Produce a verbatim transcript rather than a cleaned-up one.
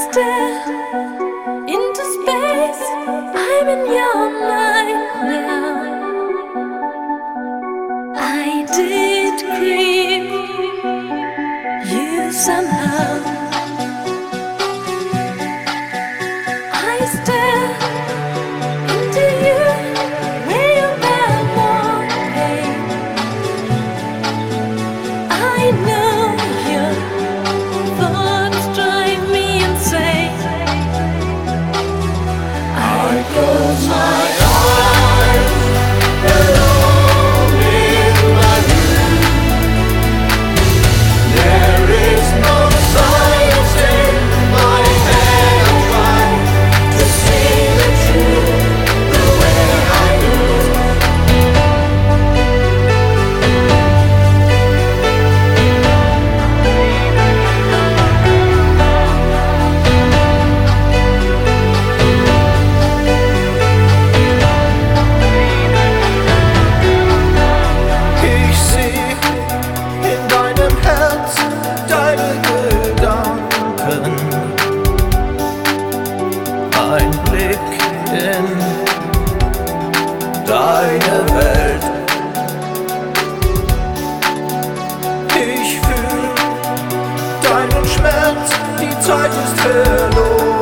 stare into space. I'm in your mind now. I did creep you somehow. I stare into you where you bear more pain. I know your thoughts drive me insane. I close my eyes alone in my room. There is no silence in my head. I try to see the truth the way I do. Ich sehe in deinem Herz deine Gedanken. Ein Blick in deine Welt. Ich fühle deinen Schmerz, die Zeit ist verloren.